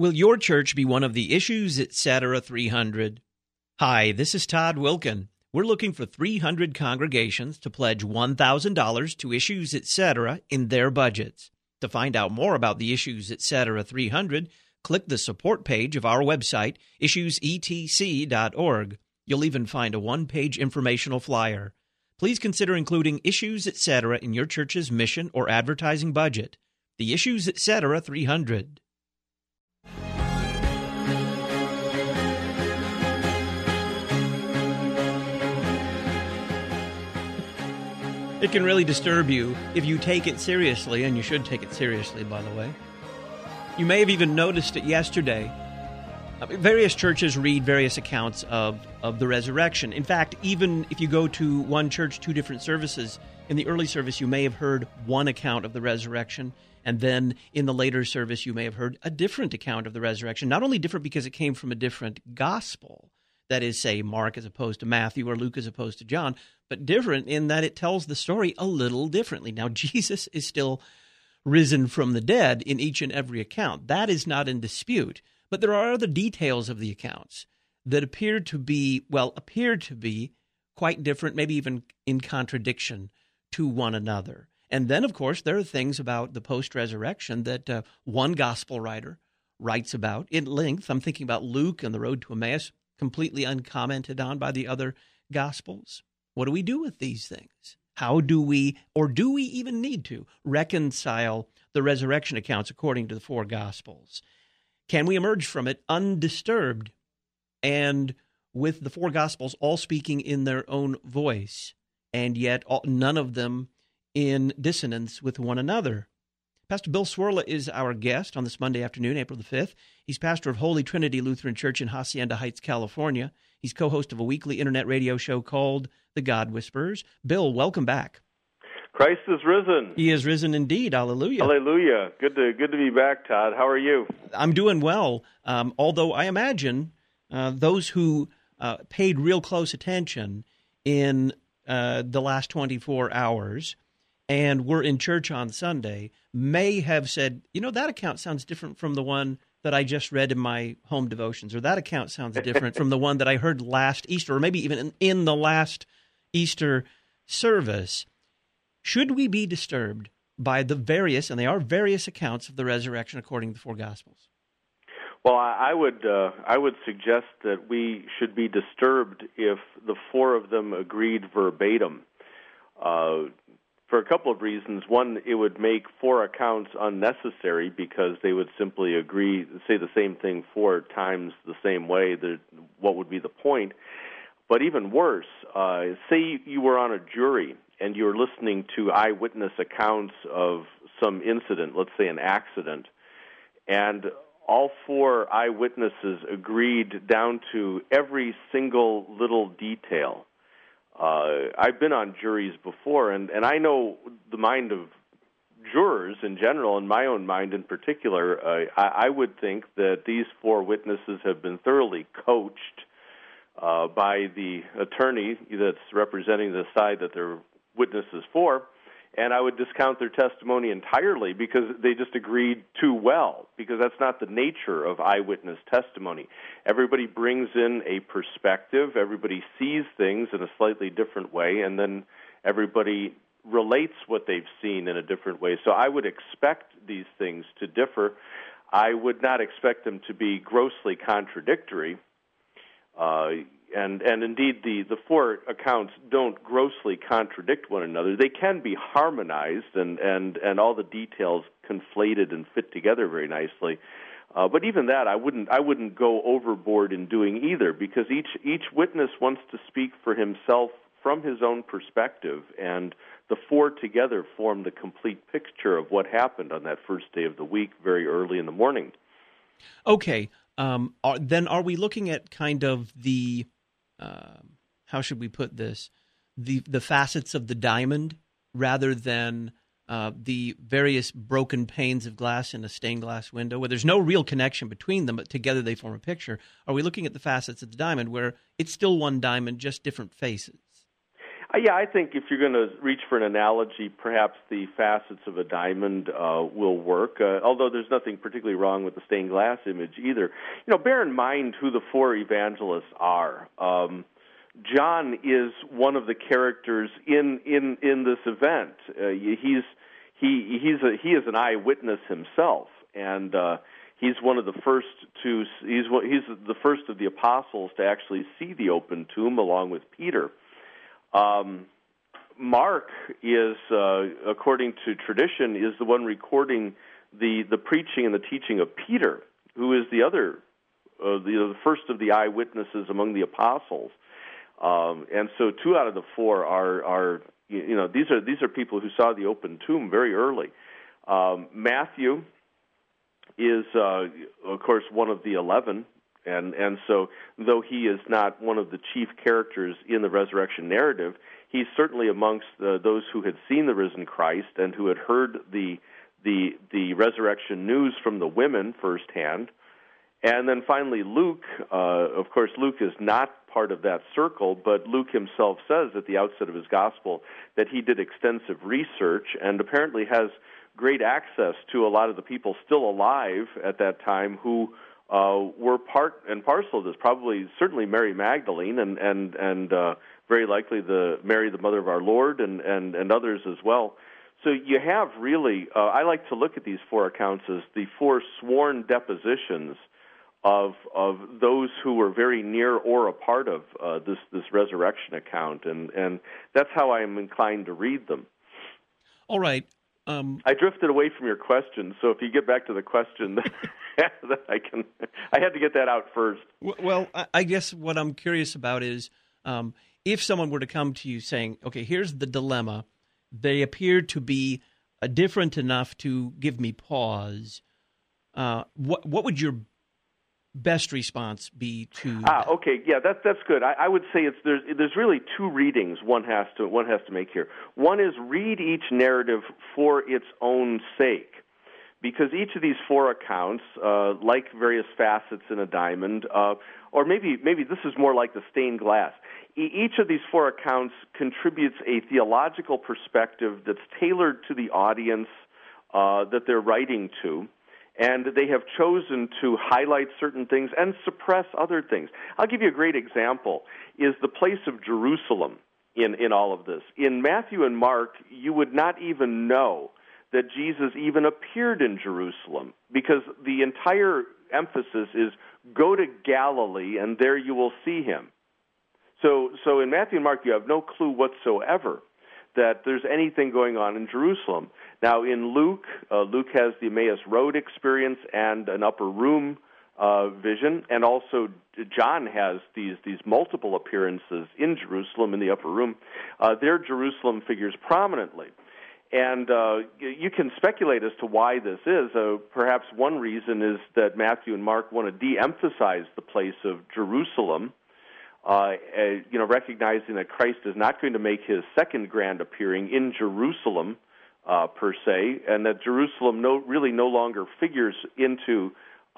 Will your church be one of the Issues Etc. 300? Hi, this is Todd Wilkin. We're looking for 300 congregations to pledge $1,000 to Issues Etc. in their budgets. To find out more about the Issues Etc. 300, click the support page of our website, issuesetc.org. You'll even find a one-page informational flyer. Please consider including Issues Etc. in your church's mission or advertising budget. The Issues Etc. 300. It can really disturb you if you take it seriously, and you should take it seriously, by the way. You may have even noticed it yesterday. Various churches read various accounts of the resurrection. In fact, even if you go to one church, two different services, in the early service you may have heard one account of the resurrection, and then in the later service you may have heard a different account of the resurrection. Not only different because it came from a different gospel, that is, say, Mark as opposed to Matthew or Luke as opposed to John, but different in that it tells the story a little differently. Now, Jesus is still risen from the dead in each and every account. That is not in dispute. But there are other details of the accounts that appear to be quite different, maybe even in contradiction to one another. And then, of course, there are things about the post-resurrection that one gospel writer writes about in length. I'm thinking about Luke and the road to Emmaus, completely uncommented on by the other Gospels. What do we do with these things? How do we, or do we even need to, reconcile the resurrection accounts according to the four Gospels? Can we emerge from it undisturbed and with the four Gospels all speaking in their own voice, and yet none of them in dissonance with one another? Pastor Bill Cwirla is our guest on this Monday afternoon, April the 5th. He's pastor of Holy Trinity Lutheran Church in Hacienda Heights, California. He's co-host of a weekly internet radio show called The God Whisperers. Bill, welcome back. Christ is risen. He is risen indeed. Hallelujah. Hallelujah. Good to be back, Todd. How are you? I'm doing well, although I imagine those who paid real close attention in the last 24 hours and were in church on Sunday may have said, that account sounds different from the one that I just read in my home devotions, or that account sounds different from the one that I heard last Easter, or maybe even in the last Easter service. Should we be disturbed by the various, and they are various accounts of the resurrection according to the four Gospels? Well, I would suggest that we should be disturbed if the four of them agreed verbatim. For a couple of reasons. One, it would make four accounts unnecessary because they would simply agree, say the same thing four times the same way. What would be the point? But even worse, say you were on a jury and you're listening to eyewitness accounts of some incident, let's say an accident, and all four eyewitnesses agreed down to every single little detail. I've been on juries before, and I know the mind of jurors in general, and my own mind in particular. I would think that these four witnesses have been thoroughly coached by the attorney that's representing the side that they're witnesses for, and I would discount their testimony entirely because they just agreed too well, because that's not the nature of eyewitness testimony. Everybody brings in a perspective, everybody sees things in a slightly different way, and then everybody relates what they've seen in a different way. So I would expect these things to differ. I would not expect them to be grossly contradictory. And indeed, the four accounts don't grossly contradict one another. They can be harmonized and all the details conflated and fit together very nicely. But even that, I wouldn't go overboard in doing either, because each witness wants to speak for himself from his own perspective, and the four together form the complete picture of what happened on that first day of the week, very early in the morning. Okay, then are we looking at kind of the how should we put this? The facets of the diamond rather than the various broken panes of glass in a stained glass window, where there's no real connection between them, but together they form a picture. Are we looking at the facets of the diamond where it's still one diamond, just different faces? Yeah, I think if you're going to reach for an analogy, perhaps the facets of a diamond will work, although there's nothing particularly wrong with the stained glass image either. Bear in mind who the four evangelists are. John is one of the characters in this event. He is an eyewitness himself, and he's one of the first to. He's the first of the apostles to actually see the open tomb, along with Peter. Mark is, according to tradition, is the one recording the preaching and the teaching of Peter, who is the other, the first of the eyewitnesses among the apostles. And so, 2 out of the 4 are these are people who saw the open tomb very early. Matthew is, of course, one of the 11. And so, though he is not one of the chief characters in the resurrection narrative, he's certainly amongst those who had seen the risen Christ and who had heard the resurrection news from the women firsthand. And then finally, Luke. Of course, Luke is not part of that circle, but Luke himself says at the outset of his gospel that he did extensive research and apparently has great access to a lot of the people still alive at that time who were part and parcel of this. Certainly Mary Magdalene and very likely Mary, the mother of our Lord, and others as well. So you have really, I like to look at these 4 accounts as the 4 sworn depositions of those who were very near or a part of this resurrection account, and that's how I am inclined to read them. All right. I drifted away from your question, so if you get back to the question, I had to get that out first. Well, I guess what I'm curious about is if someone were to come to you saying, okay, here's the dilemma, they appear to be different enough to give me pause, what would your best response be to that? Okay, yeah, that's good. I would say there's really 2 readings one has to make here. One is read each narrative for its own sake, because each of these 4 accounts, like various facets in a diamond, or maybe this is more like the stained glass. Each of these 4 accounts contributes a theological perspective that's tailored to the audience that they're writing to. And they have chosen to highlight certain things and suppress other things. I'll give you a great example, is the place of Jerusalem in all of this. In Matthew and Mark, you would not even know that Jesus even appeared in Jerusalem, because the entire emphasis is go to Galilee and there you will see him. So in Matthew and Mark, you have no clue whatsoever that there's anything going on in Jerusalem. Now, in Luke, Luke has the Emmaus Road experience and an upper room vision, and also John has these multiple appearances in Jerusalem in the upper room. There, Jerusalem figures prominently. And you can speculate as to why this is. Perhaps one reason is that Matthew and Mark want to de-emphasize the place of Jerusalem, recognizing that Christ is not going to make his second grand appearing in Jerusalem per se, and that Jerusalem really no longer figures into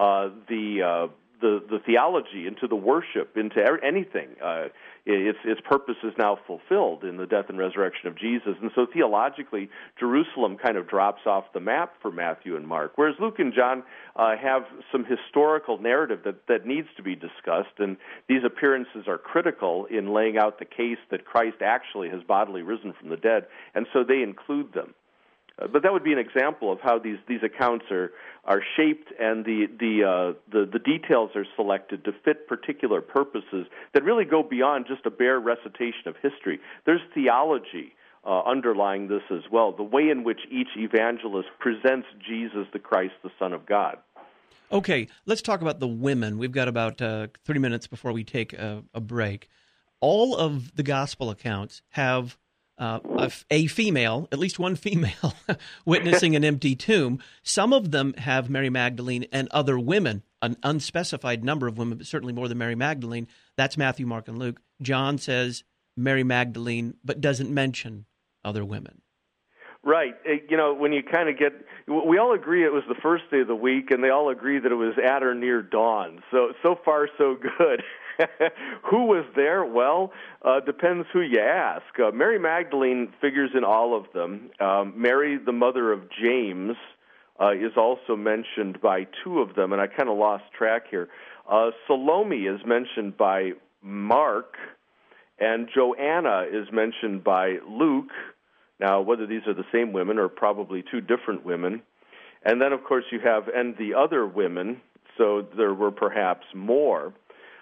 the theology, into the worship, into anything. Its purpose is now fulfilled in the death and resurrection of Jesus. And so theologically, Jerusalem kind of drops off the map for Matthew and Mark, whereas Luke and John have some historical narrative that needs to be discussed, and these appearances are critical in laying out the case that Christ actually has bodily risen from the dead, and so they include them. But that would be an example of how these accounts are shaped, and the details are selected to fit particular purposes that really go beyond just a bare recitation of history. There's theology underlying this as well, the way in which each evangelist presents Jesus the Christ, the Son of God. Okay, let's talk about the women. We've got about 30 minutes before we take a break. All of the gospel accounts have a female, at least one female, witnessing an empty tomb. Some of them have Mary Magdalene and other women, an unspecified number of women, but certainly more than Mary Magdalene. That's Matthew, Mark, and Luke. John says Mary Magdalene, but doesn't mention other women. Right. When you kind of we all agree it was the first day of the week, and they all agree that it was at or near dawn. So far, so good. Who was there? Well, depends who you ask. Mary Magdalene figures in all of them. Mary, the mother of James, is also mentioned by two of them, and I kind of lost track here. Salome is mentioned by Mark, and Joanna is mentioned by Luke. Now, whether these are the same women or probably two different women. And then, of course, you have, and the other women, so there were perhaps more.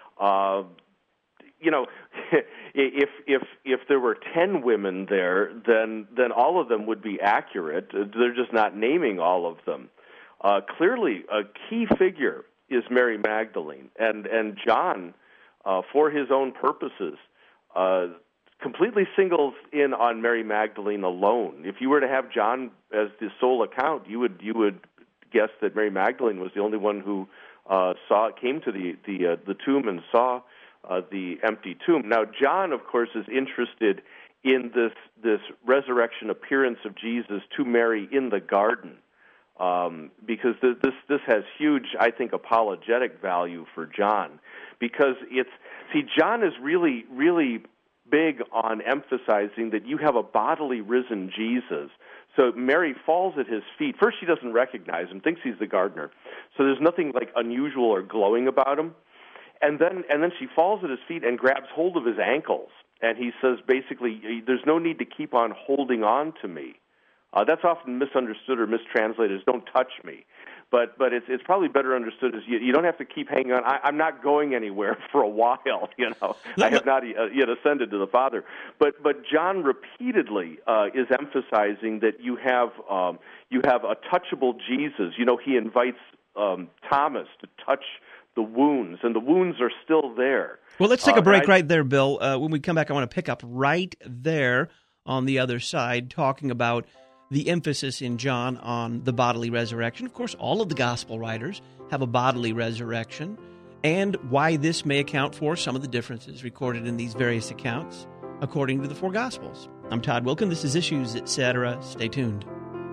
If there were 10 women there, then all of them would be accurate. They're just not naming all of them. Clearly, a key figure is Mary Magdalene, and John, for his own purposes, completely singles in on Mary Magdalene alone. If you were to have John as the sole account, you would guess that Mary Magdalene was the only one who came to the tomb and saw the empty tomb. Now, John, of course, is interested in this resurrection appearance of Jesus to Mary in the garden, because this has huge, I think, apologetic value for John, because John is really, really big on emphasizing that you have a bodily risen Jesus. So Mary falls at his feet. First, she doesn't recognize him, thinks he's the gardener. So there's nothing like unusual or glowing about him. And then she falls at his feet and grabs hold of his ankles. And he says, basically, there's no need to keep on holding on to me. That's often misunderstood or mistranslated as don't touch me. But it's probably better understood as you don't have to keep hanging on. I'm not going anywhere for a while, I have not yet ascended to the Father. But John repeatedly is emphasizing that you have a touchable Jesus. He invites Thomas to touch the wounds, and the wounds are still there. Well, let's take a break right there, Bill. When we come back, I want to pick up right there on the other side, talking about the emphasis in John on the bodily resurrection. Of course, all of the gospel writers have a bodily resurrection, and why this may account for some of the differences recorded in these various accounts according to the four gospels. I'm Todd Wilken. This is Issues, Etc. Stay tuned.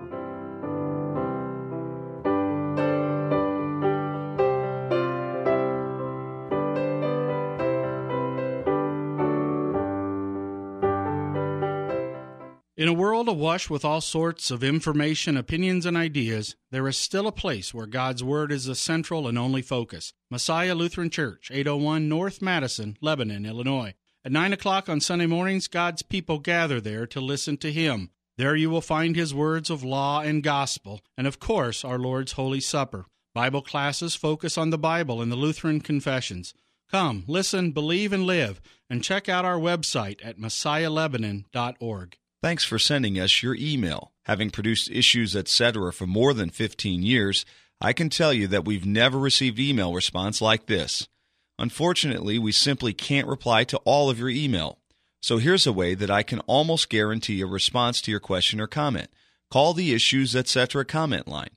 In a world awash with all sorts of information, opinions, and ideas, there is still a place where God's Word is the central and only focus. Messiah Lutheran Church, 801 North Madison, Lebanon, Illinois. At 9 o'clock on Sunday mornings, God's people gather there to listen to Him. There you will find His words of law and gospel, and of course, our Lord's Holy Supper. Bible classes focus on the Bible and the Lutheran confessions. Come, listen, believe, and live, and check out our website at messiahlebanon.org. Thanks for sending us your email. Having produced Issues, Etc. for more than 15 years, I can tell you that we've never received email response like this. Unfortunately, we simply can't reply to all of your email. So here's a way that I can almost guarantee a response to your question or comment. Call the Issues, Etc. comment line,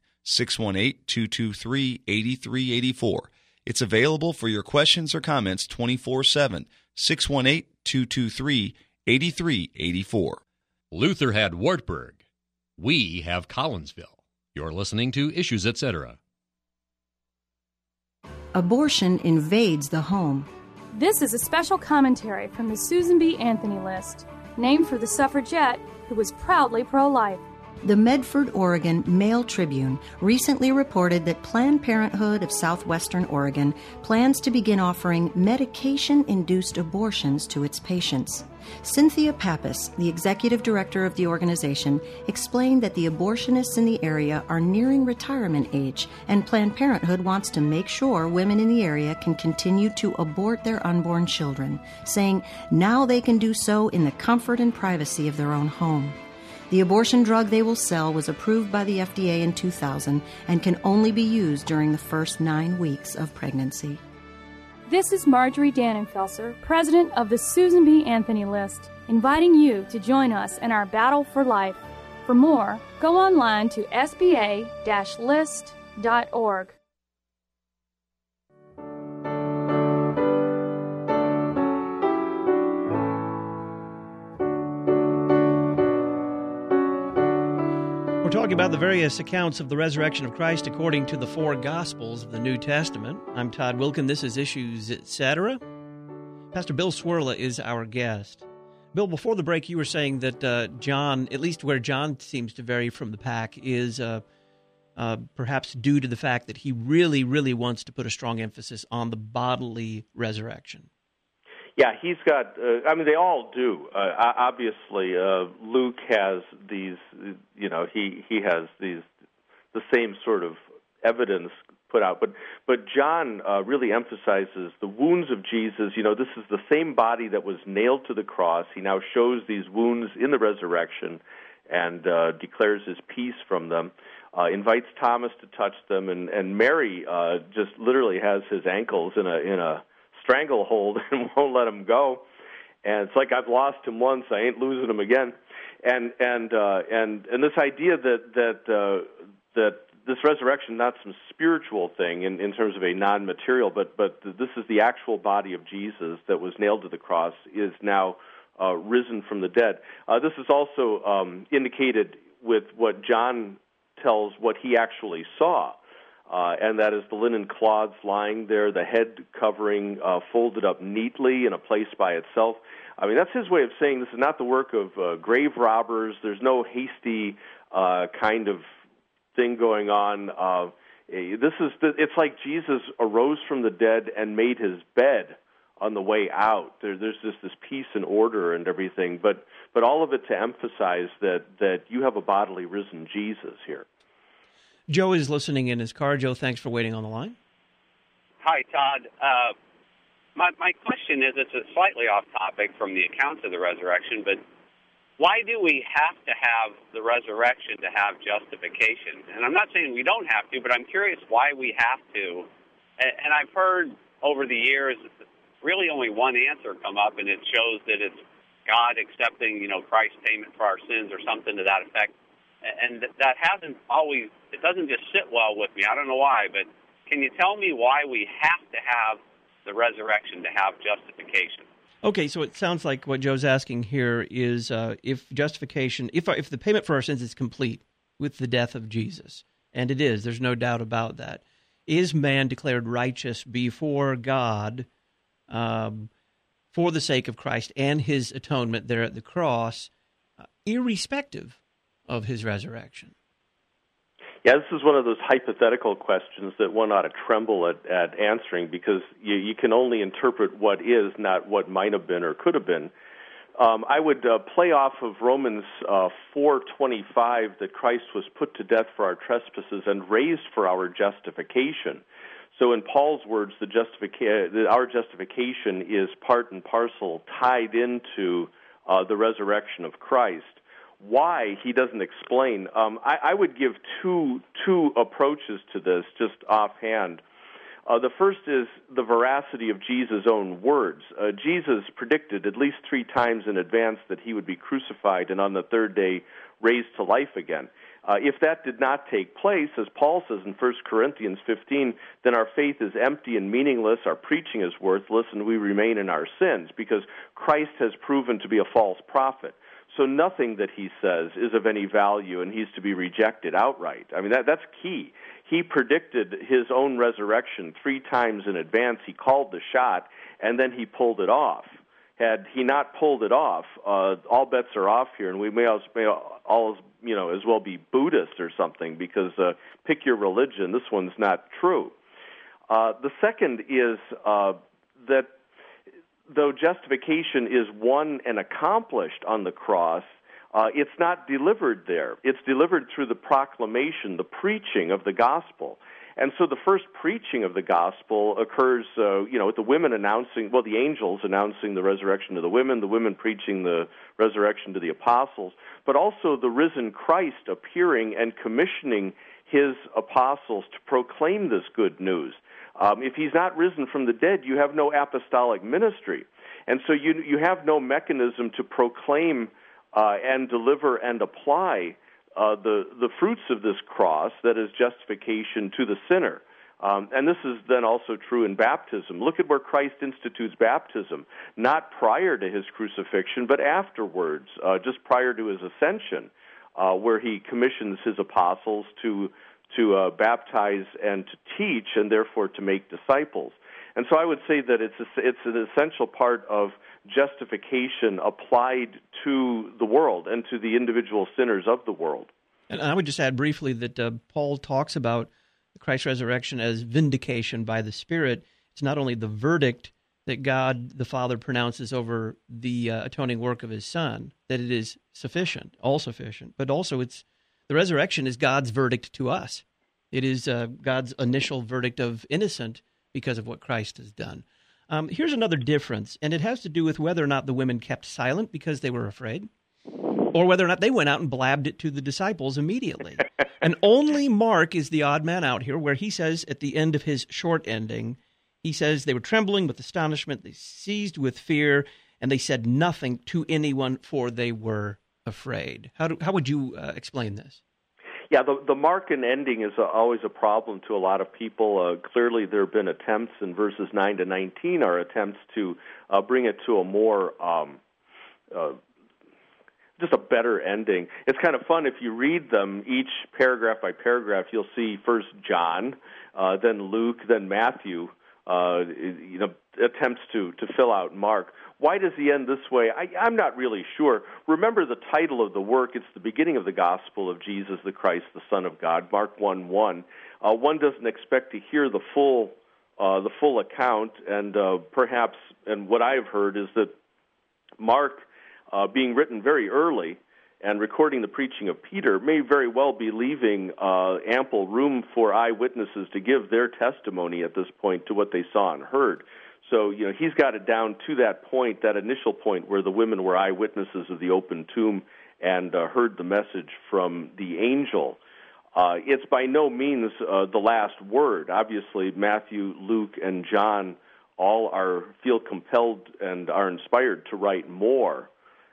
618-223-8384. It's available for your questions or comments 24/7, 618-223-8384. Luther had Wartburg. We have Collinsville. You're listening to Issues, Etc. Abortion invades the home. This is a special commentary from the Susan B. Anthony List, named for the suffragette who was proudly pro-life. The Medford, Oregon Mail Tribune recently reported that Planned Parenthood of Southwestern Oregon plans to begin offering medication-induced abortions to its patients. Cynthia Pappas, the executive director of the organization, explained that the abortionists in the area are nearing retirement age, and Planned Parenthood wants to make sure women in the area can continue to abort their unborn children, saying now they can do so in the comfort and privacy of their own home. The abortion drug they will sell was approved by the FDA in 2000 and can only be used during the first 9 weeks of pregnancy. This is Marjorie Dannenfelser, president of the Susan B. Anthony List, inviting you to join us in our battle for life. For more, go online to sba-list.org. talking about the various accounts of the resurrection of Christ according to the four Gospels of the New Testament. I'm Todd Wilkin. This is Issues, Etc. Pastor Bill Cwirla is our guest. Bill, before the break, you were saying that John, at least where John seems to vary from the pack, is perhaps due to the fact that he really, really wants to put a strong emphasis on the bodily resurrection. Yeah, he's got, they all do. Obviously, Luke has these, he has these, the same sort of evidence put out. But John really emphasizes the wounds of Jesus. This is the same body that was nailed to the cross. He now shows these wounds in the resurrection and declares his peace from them, invites Thomas to touch them, and Mary just literally has his ankles in a stranglehold and won't let him go, and it's like, I've lost him once, I ain't losing him again, and this idea that this resurrection, not some spiritual thing in terms of a non-material, but this is the actual body of Jesus that was nailed to the cross, is now risen from the dead. This is also indicated with what John tells what he actually saw. And that is the linen cloths lying there, the head covering folded up neatly in a place by itself. That's his way of saying this is not the work of grave robbers. There's no hasty kind of thing going on. It's like Jesus arose from the dead and made his bed on the way out. There's just this peace and order and everything, but all of it to emphasize that you have a bodily risen Jesus here. Joe is listening in his car. Joe, thanks for waiting on the line. Hi, Todd. My question is, it's a slightly off topic from the accounts of the resurrection, but why do we have to have the resurrection to have justification? And I'm not saying we don't have to, but I'm curious why we have to. And I've heard over the years really only one answer come up, and it shows that it's God accepting, Christ's payment for our sins or something to that effect. And that hasn't always, it doesn't just sit well with me. I don't know why, but can you tell me why we have to have the resurrection to have justification? Okay, so it sounds like what Joe's asking here is if justification, if the payment for our sins is complete with the death of Jesus, and it is, there's no doubt about that, is man declared righteous before God for the sake of Christ and his atonement there at the cross, irrespective of his resurrection? Yeah, this is one of those hypothetical questions that one ought to tremble at answering, because you can only interpret what is, not what might have been or could have been. I would play off of Romans 4:25 that Christ was put to death for our trespasses and raised for our justification. So in Paul's words, our justification is part and parcel tied into the resurrection of Christ. Why, he doesn't explain. I would give two approaches to this, just offhand. The first is the veracity of Jesus' own words. Jesus predicted at least 3 times in advance that he would be crucified and on the third day raised to life again. If that did not take place, as Paul says in 1 Corinthians 15, then our faith is empty and meaningless, our preaching is worthless, and we remain in our sins, because Christ has proven to be a false prophet. So nothing that he says is of any value, and he's to be rejected outright. That's key. He predicted his own resurrection 3 times in advance. He called the shot, and then he pulled it off. Had he not pulled it off, all bets are off here, and we may as well be Buddhist or something, because pick your religion. This one's not true. The second is that though justification is won and accomplished on the cross, it's not delivered there. It's delivered through the proclamation, the preaching of the gospel. And so the first preaching of the gospel occurs, with the women the angels announcing the resurrection to the women preaching the resurrection to the apostles, but also the risen Christ appearing and commissioning his apostles to proclaim this good news. If he's not risen from the dead, you have no apostolic ministry. And so you have no mechanism to proclaim and deliver and apply the fruits of this cross, that is justification, to the sinner. And this is then also true in baptism. Look at where Christ institutes baptism, not prior to his crucifixion, but afterwards, just prior to his ascension. where he commissions his apostles to baptize and to teach, and therefore to make disciples. And so I would say that it's an essential part of justification applied to the world and to the individual sinners of the world. And I would just add briefly that Paul talks about Christ's resurrection as vindication by the Spirit. It's not only the verdict that God the Father pronounces over the atoning work of His Son, that it is sufficient, all sufficient, but also the resurrection is God's verdict to us. It is God's initial verdict of innocent because of what Christ has done. Here's another difference, and it has to do with whether or not the women kept silent because they were afraid, or whether or not they went out and blabbed it to the disciples immediately. And only Mark is the odd man out here, where he says at the end of his short ending, he says they were trembling with astonishment, they seized with fear, and they said nothing to anyone, for they were afraid. How would you explain this? Yeah, the Markan ending is always a problem to a lot of people. Clearly, there have been attempts in verses 9 to 19 are attempts to bring it to a more just a better ending. It's kind of fun if you read them each paragraph by paragraph. You'll see first John, then Luke, then Matthew. Attempts to fill out Mark. Why does he end this way? I'm not really sure. Remember the title of the work. It's the beginning of the gospel of Jesus the Christ, the Son of God, Mark 1:1. One doesn't expect to hear the full account, and perhaps, and what I've heard is that Mark, being written very early and recording the preaching of Peter, may very well be leaving ample room for eyewitnesses to give their testimony at this point to what they saw and heard. So, he's got it down to that point, that initial point where the women were eyewitnesses of the open tomb and heard the message from the angel. It's by no means the last word. Obviously, Matthew, Luke, and John all feel compelled and are inspired to write more.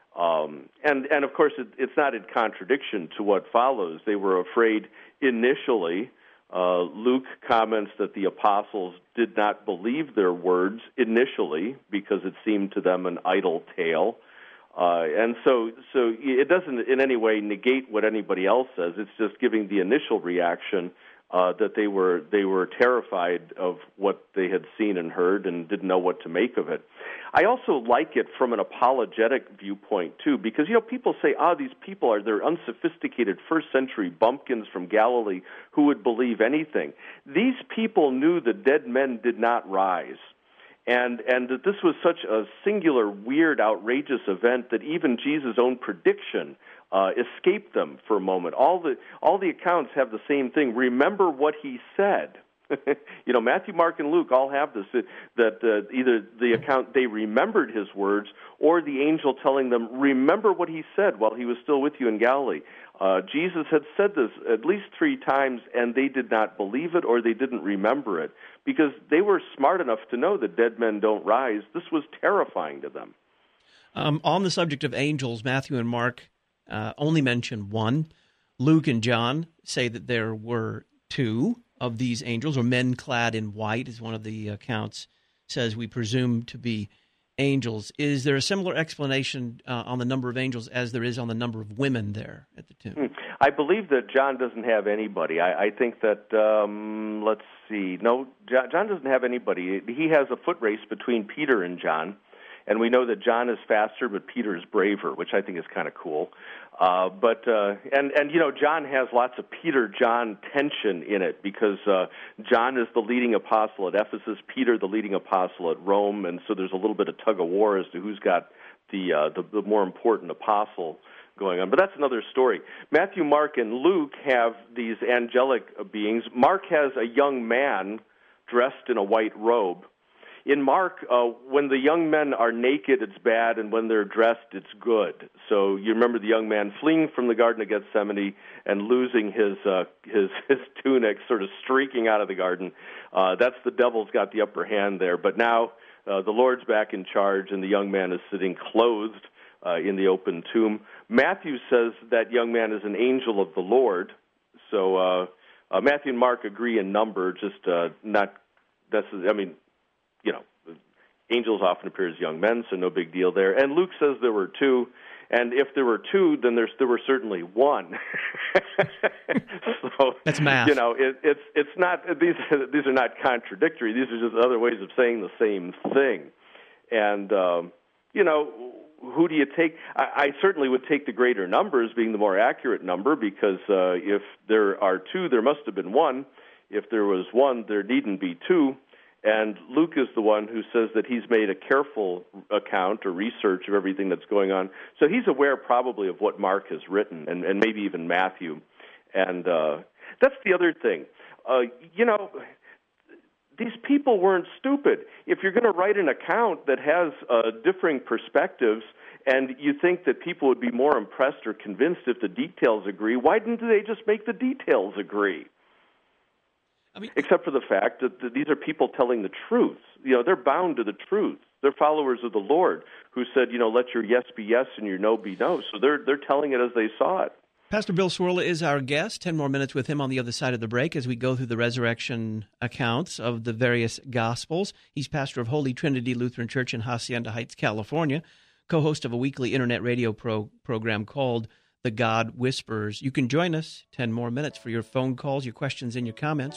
And of course, it's not in contradiction to what follows. They were afraid initially. Luke comments that the apostles did not believe their words initially because it seemed to them an idle tale. And so it doesn't in any way negate what anybody else says. It's just giving the initial reaction that they were terrified of what they had seen and heard and didn't know what to make of it. I also like it from an apologetic viewpoint, too, because, people say, these people they're unsophisticated first-century bumpkins from Galilee who would believe anything. These people knew the dead men did not rise, and that this was such a singular, weird, outrageous event that even Jesus' own prediction escaped them for a moment. All the accounts have the same thing. Remember what he said. Matthew, Mark, and Luke all have this, that either the account they remembered his words or the angel telling them, remember what he said while he was still with you in Galilee. Jesus had said this at least 3 times, and they did not believe it or they didn't remember it because they were smart enough to know that dead men don't rise. This was terrifying to them. On the subject of angels, Matthew and Mark only mention one. Luke and John say that there were 2 of these angels, or men clad in white, as one of the accounts says, we presume to be angels. Is there a similar explanation on the number of angels as there is on the number of women there at the tomb? I believe that John doesn't have anybody. I think that, let's see, no, John doesn't have anybody. He has a foot race between Peter and John. And we know that John is faster, but Peter is braver, which I think is kind of cool. John has lots of Peter-John tension in it because John is the leading apostle at Ephesus, Peter the leading apostle at Rome, and so there's a little bit of tug-of-war as to who's got the more important apostle going on. But that's another story. Matthew, Mark, and Luke have these angelic beings. Mark has a young man dressed in a white robe. In Mark, when the young men are naked, it's bad, and when they're dressed, it's good. So you remember the young man fleeing from the Garden of Gethsemane and losing his tunic, sort of streaking out of the garden. That's the devil's got the upper hand there. But now the Lord's back in charge, and the young man is sitting clothed in the open tomb. Matthew says that young man is an angel of the Lord. So Matthew and Mark agree in number, just not necessarily. Angels often appear as young men, so no big deal there. And Luke says there were 2, And if there were two, then there were certainly one. So that's math. It's not these are not contradictory. These are just other ways of saying the same thing. And who do you take? I certainly would take the greater numbers being the more accurate number, because if there are two, there must have been one. If there was one, there needn't be two. And Luke is the one who says that he's made a careful account or research of everything that's going on. So he's aware probably of what Mark has written, and maybe even Matthew. And that's the other thing. These people weren't stupid. If you're going to write an account that has differing perspectives, and you think that people would be more impressed or convinced if the details agree, why didn't they just make the details agree? Except for the fact that these are people telling the truth. They're bound to the truth. They're followers of the Lord who said, let your yes be yes and your no be no. So they're telling it as they saw it. Pastor Bill Cwirla is our guest. 10 more minutes with him on the other side of the break as we go through the resurrection accounts of the various Gospels. He's pastor of Holy Trinity Lutheran Church in Hacienda Heights, California, co-host of a weekly internet radio program called The God Whisperers. You can join us 10 more minutes for your phone calls, your questions, and your comments.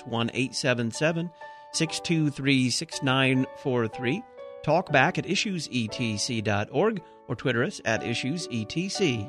1-877-623-6943. Talk back at issuesetc.org or Twitter us at issuesetc.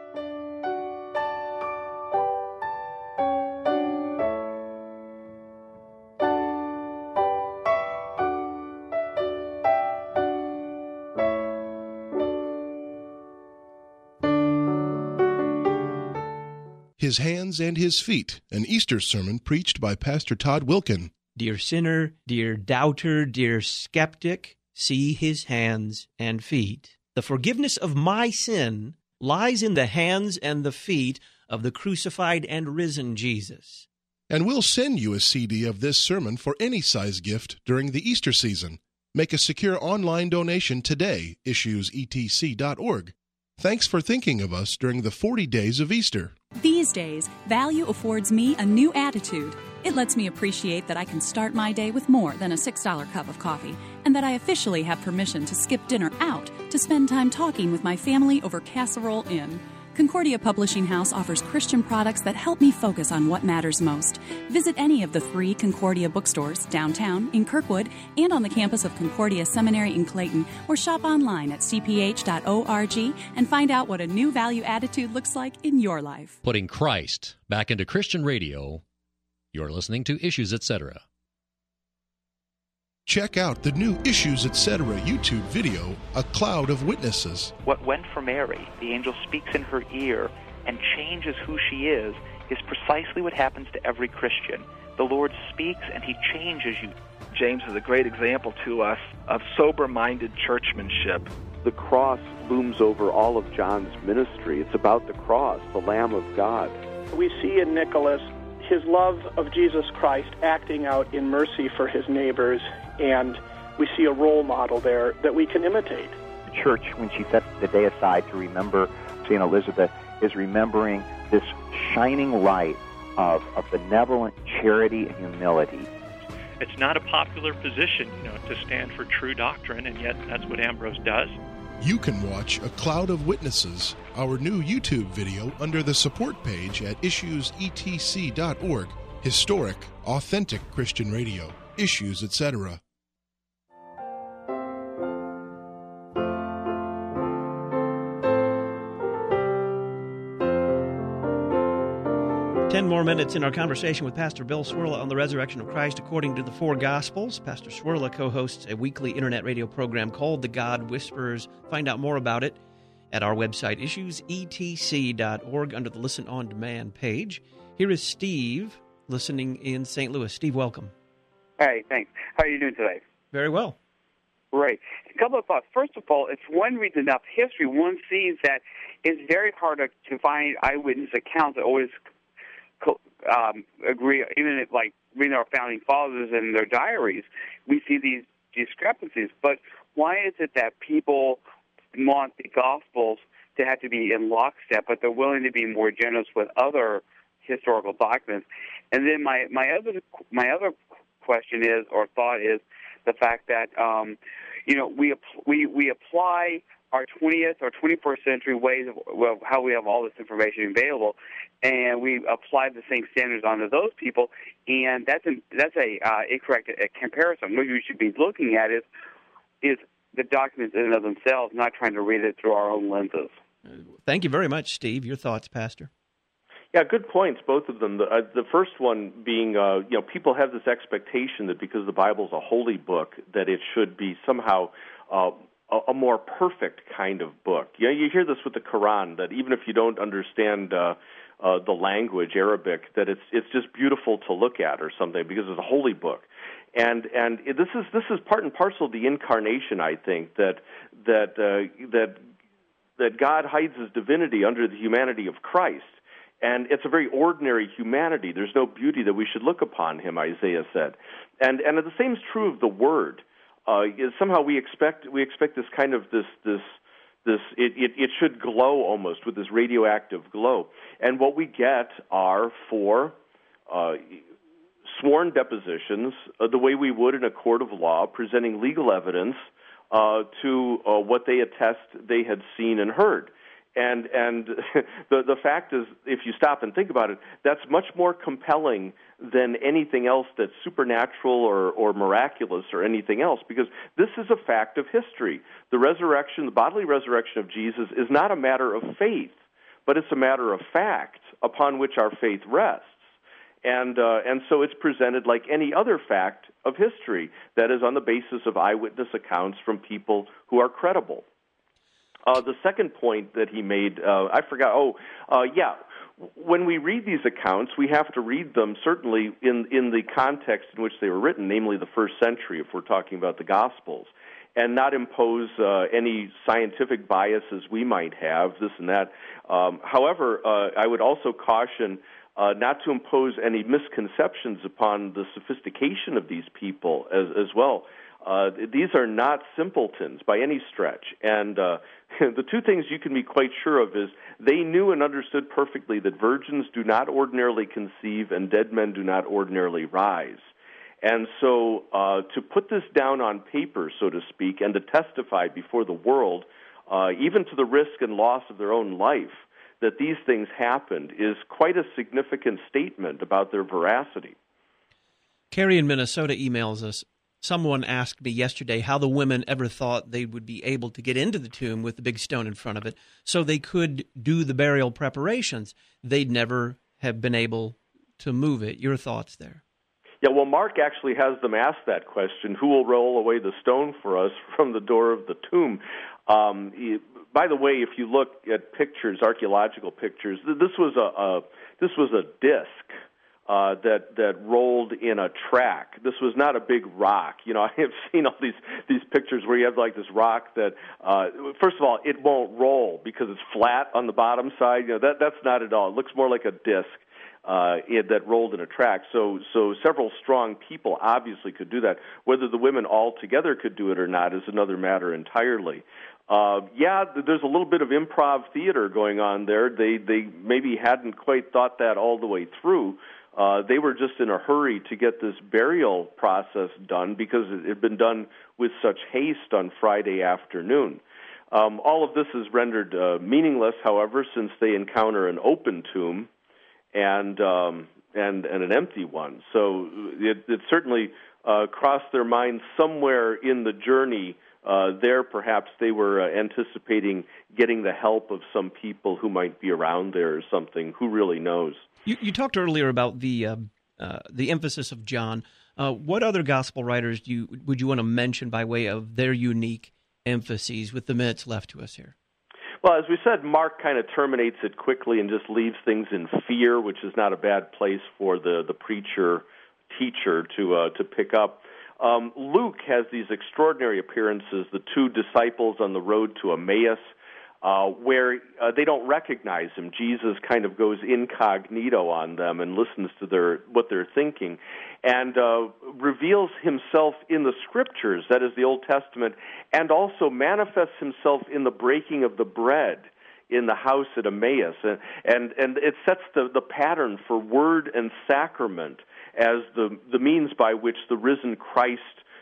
His Hands and His Feet, an Easter sermon preached by Pastor Todd Wilken. Dear sinner, dear doubter, dear skeptic, see his hands and feet. The forgiveness of my sin lies in the hands and the feet of the crucified and risen Jesus. And we'll send you a CD of this sermon for any size gift during the Easter season. Make a secure online donation today, issuesetc.org. Thanks for thinking of us during the 40 days of Easter. These days, value affords me a new attitude. It lets me appreciate that I can start my day with more than a $6 cup of coffee, and that I officially have permission to skip dinner out to spend time talking with my family over Casserole Inn. Concordia Publishing House offers Christian products that help me focus on what matters most. Visit any of the 3 Concordia bookstores downtown, in Kirkwood, and on the campus of Concordia Seminary in Clayton, or shop online at cph.org and find out what a new value attitude looks like in your life. Putting Christ back into Christian radio. You're listening to Issues Etc. Check out the new Issues Etc. YouTube video, A Cloud of Witnesses. What went for Mary, the angel speaks in her ear and changes who she is precisely what happens to every Christian. The Lord speaks and He changes you. James is a great example to us of sober-minded churchmanship. The cross looms over all of John's ministry. It's about the cross, the Lamb of God. We see in Nicholas his love of Jesus Christ acting out in mercy for his neighbors, and we see a role model there that we can imitate. The church, when she sets the day aside to remember St. Elizabeth, is remembering this shining light of benevolent charity and humility. It's not a popular position, to stand for true doctrine, and yet that's what Ambrose does. You can watch A Cloud of Witnesses, our new YouTube video, under the support page at issuesetc.org. Historic, authentic Christian radio. Issues, etc. Ten more minutes in our conversation with Pastor Bill Cwirla on the resurrection of Christ according to the 4 Gospels. Pastor Cwirla co-hosts a weekly internet radio program called The God Whisperers. Find out more about it at our website, issuesetc.org, under the Listen On Demand page. Here is Steve, listening in St. Louis. Steve, welcome. Hey, thanks. How are you doing today? Very well. Great. A couple of thoughts. First of all, if one reads enough history, one sees that it's very hard to find eyewitness accounts that always agree. Even if, like, reading our founding fathers and their diaries, we see these discrepancies. But why is it that people want the Gospels to have to be in lockstep, but they're willing to be more generous with other historical documents? And then my other question is, or thought is, the fact that we apply our 20th or 21st century ways of how we have all this information available, and we apply the same standards onto those people, and that's a incorrect comparison. What we should be looking at is the documents in and of themselves, not trying to read it through our own lenses. Thank you very much, Steve. Your thoughts, Pastor? Yeah, good points, both of them. The first one being, people have this expectation that because the Bible's a holy book, that it should be somehow a more perfect kind of book. You hear this with the Quran, that even if you don't understand the language, Arabic, that it's just beautiful to look at or something because it's a holy book. And this is part and parcel of the incarnation, I think, that God hides his divinity under the humanity of Christ. And it's a very ordinary humanity. There's no beauty that we should look upon him, Isaiah said. And the same is true of the Word. Somehow we expect this kind of this it should glow almost with this radioactive glow. And what we get are four sworn depositions, the way we would in a court of law, presenting legal evidence to what they attest they had seen and heard. And the fact is, if you stop and think about it, that's much more compelling than anything else that's supernatural or miraculous or anything else, because this is a fact of history. The resurrection, the bodily resurrection of Jesus, is not a matter of faith, but it's a matter of fact upon which our faith rests. And so it's presented like any other fact of history that is on the basis of eyewitness accounts from people who are credible. The second point that he made, I forgot. When we read these accounts, we have to read them certainly in the context in which they were written, namely the first century, if we're talking about the Gospels, and not impose any scientific biases we might have, this and that. However, I would also caution not to impose any misconceptions upon the sophistication of these people as well. These are not simpletons by any stretch. And the two things you can be quite sure of is they knew and understood perfectly that virgins do not ordinarily conceive and dead men do not ordinarily rise. And so to put this down on paper, so to speak, and to testify before the world, even to the risk and loss of their own life, that these things happened is quite a significant statement about their veracity. Carrie in Minnesota emails us. Someone asked me yesterday how the women ever thought they would be able to get into the tomb with the big stone in front of it so they could do the burial preparations. They'd never have been able to move it. Your thoughts there? Yeah, well, Mark actually has them ask that question, who will roll away the stone for us from the door of the tomb? By the way, if you look at pictures, archaeological pictures, this was a disc that rolled in a track. This was not a big rock. I have seen all these pictures where you have like this rock that, first of all, it won't roll because it's flat on the bottom side. That's not at all. It looks more like a disc that rolled in a track. So several strong people obviously could do that. Whether the women all together could do it or not is another matter entirely. There's a little bit of improv theater going on there. They maybe hadn't quite thought that all the way through. They were just in a hurry to get this burial process done because it had been done with such haste on Friday afternoon. All of this is rendered meaningless, however, since they encounter an open tomb and an empty one. So it certainly crossed their minds somewhere in the journey. There, perhaps they were anticipating getting the help of some people who might be around there or something. Who really knows? You talked earlier about the emphasis of John. What other gospel writers would you want to mention by way of their unique emphases with the minutes left to us here? Well, as we said, Mark kind of terminates it quickly and just leaves things in fear, which is not a bad place for the preacher-teacher to pick up. Luke has these extraordinary appearances, the two disciples on the road to Emmaus, where they don't recognize him. Jesus kind of goes incognito on them and listens to what they're thinking, and reveals himself in the Scriptures, that is the Old Testament, and also manifests himself in the breaking of the bread in the house at Emmaus. And it sets the pattern for word and sacrament as the means by which the risen Christ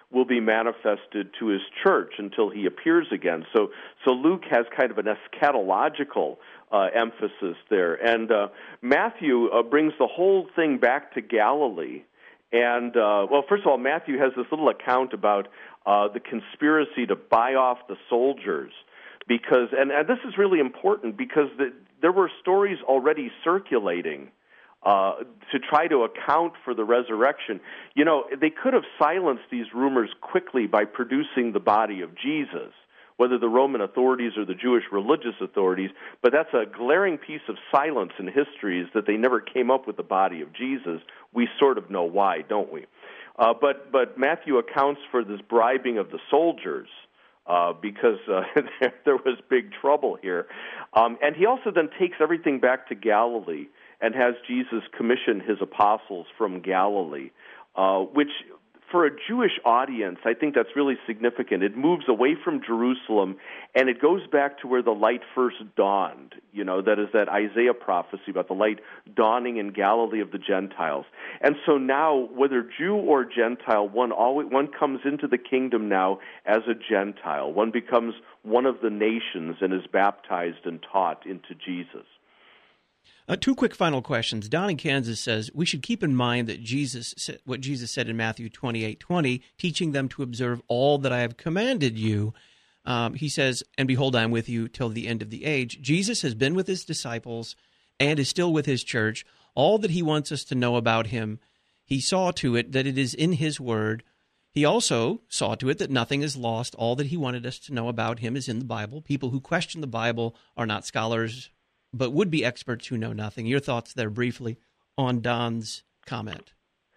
will be manifested to his church until he appears again. So Luke has kind of an eschatological emphasis there. And Matthew brings the whole thing back to Galilee. And, first of all, Matthew has this little account about the conspiracy to buy off the soldiers. Because, and this is really important, because there were stories already circulating to try to account for the resurrection. You know, they could have silenced these rumors quickly by producing the body of Jesus, whether the Roman authorities or the Jewish religious authorities, but that's a glaring piece of silence in history, is that they never came up with the body of Jesus. We sort of know why, don't we? But Matthew accounts for this bribing of the soldiers, because there was big trouble here. And he also then takes everything back to Galilee and has Jesus commission his apostles from Galilee, which for a Jewish audience, I think that's really significant. It moves away from Jerusalem, and it goes back to where the light first dawned. You know, that is that Isaiah prophecy about the light dawning in Galilee of the Gentiles. And so now, whether Jew or Gentile, one comes into the kingdom now as a Gentile. One becomes one of the nations and is baptized and taught into Jesus. Two quick final questions. Don in Kansas says, we should keep in mind that what Jesus said in Matthew 28:20, teaching them to observe all that I have commanded you. He says, and behold, I am with you till the end of the age. Jesus has been with his disciples and is still with his church. All that he wants us to know about him, he saw to it that it is in his word. He also saw to it that nothing is lost. All that he wanted us to know about him is in the Bible. People who question the Bible are not scholars, but would be experts who know nothing. Your thoughts there briefly on Don's comment.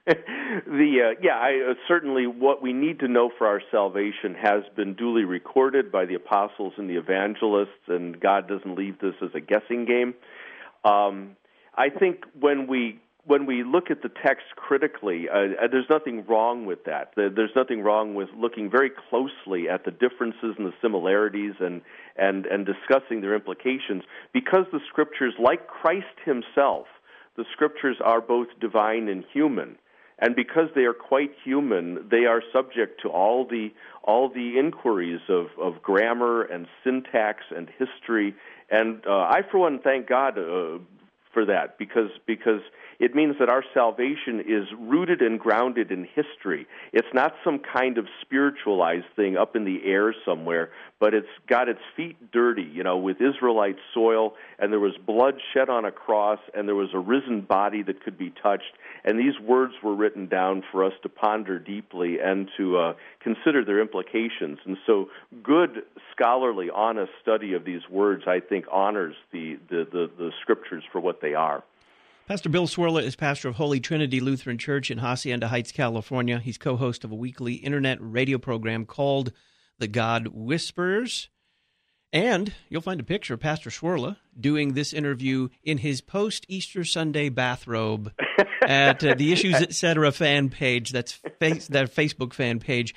Certainly what we need to know for our salvation has been duly recorded by the apostles and the evangelists, and God doesn't leave this as a guessing game. I think when we look at the text critically, there's nothing wrong with that. There's nothing wrong with looking very closely at the differences and the similarities and discussing their implications, because the Scriptures, like Christ himself, the Scriptures are both divine and human. And because they are quite human, they are subject to all the inquiries of grammar and syntax and history. And I, for one, thank God for that, because it means that our salvation is rooted and grounded in history. It's not some kind of spiritualized thing up in the air somewhere, but it's got its feet dirty, you know, with Israelite soil, and there was blood shed on a cross, and there was a risen body that could be touched, and these words were written down for us to ponder deeply and to consider their implications. And so good, scholarly, honest study of these words, I think, honors the Scriptures for what they are. Pastor Bill Cwirla is pastor of Holy Trinity Lutheran Church in Hacienda Heights, California. He's co-host of a weekly internet radio program called The God Whisperers. And you'll find a picture of Pastor Cwirla doing this interview in his post-Easter Sunday bathrobe at the Issues Etc. fan page. That's their Facebook fan page,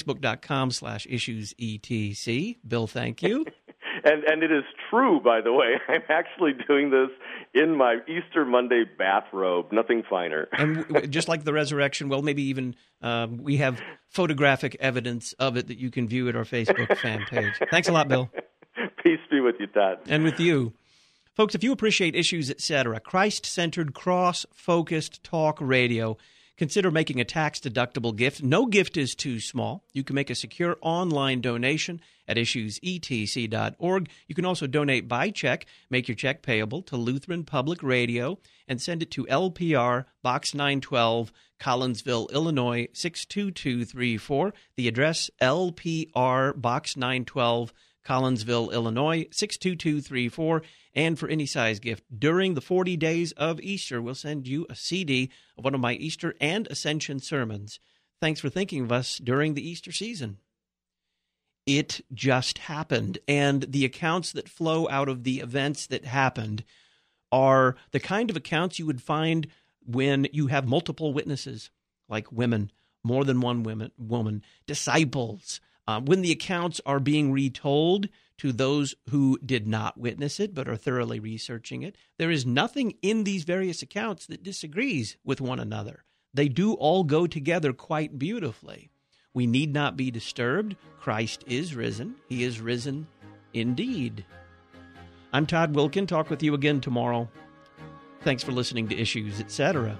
facebook.com/issuesetc. Bill, thank you. And it is true, by the way. I'm actually doing this in my Easter Monday bathrobe. Nothing finer. And just like the resurrection, well, maybe even we have photographic evidence of it that you can view at our Facebook fan page. Thanks a lot, Bill. Peace be with you, Todd. And with you. Folks, if you appreciate Issues Etc., Christ-centered, cross-focused talk radio, consider making a tax-deductible gift. No gift is too small. You can make a secure online donation at issuesetc.org. You can also donate by check. Make your check payable to Lutheran Public Radio and send it to LPR Box 912, Collinsville, Illinois, 62234. The address, LPR Box 912, Collinsville, Illinois, 62234. And for any size gift, during the 40 days of Easter, we'll send you a CD of one of my Easter and Ascension sermons. Thanks for thinking of us during the Easter season. It just happened, and the accounts that flow out of the events that happened are the kind of accounts you would find when you have multiple witnesses, like women, more than one woman, disciples. When the accounts are being retold to those who did not witness it but are thoroughly researching it, there is nothing in these various accounts that disagrees with one another. They do all go together quite beautifully. We need not be disturbed. Christ is risen. He is risen indeed. I'm Todd Wilkin. Talk with you again tomorrow. Thanks for listening to Issues, Etc.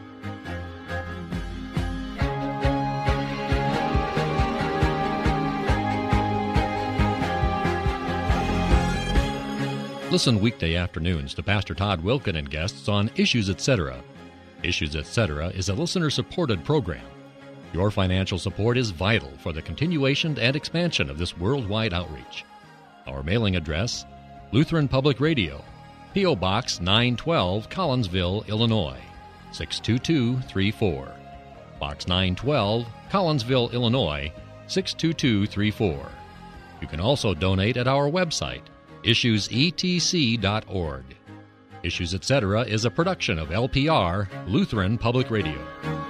Listen weekday afternoons to Pastor Todd Wilkin and guests on Issues, Etc. Issues, Etc. is a listener-supported program. Your financial support is vital for the continuation and expansion of this worldwide outreach. Our mailing address, Lutheran Public Radio, P.O. Box 912, Collinsville, Illinois, 62234. Box 912, Collinsville, Illinois, 62234. You can also donate at our website, issuesetc.org. Issues, Etc. is a production of LPR, Lutheran Public Radio.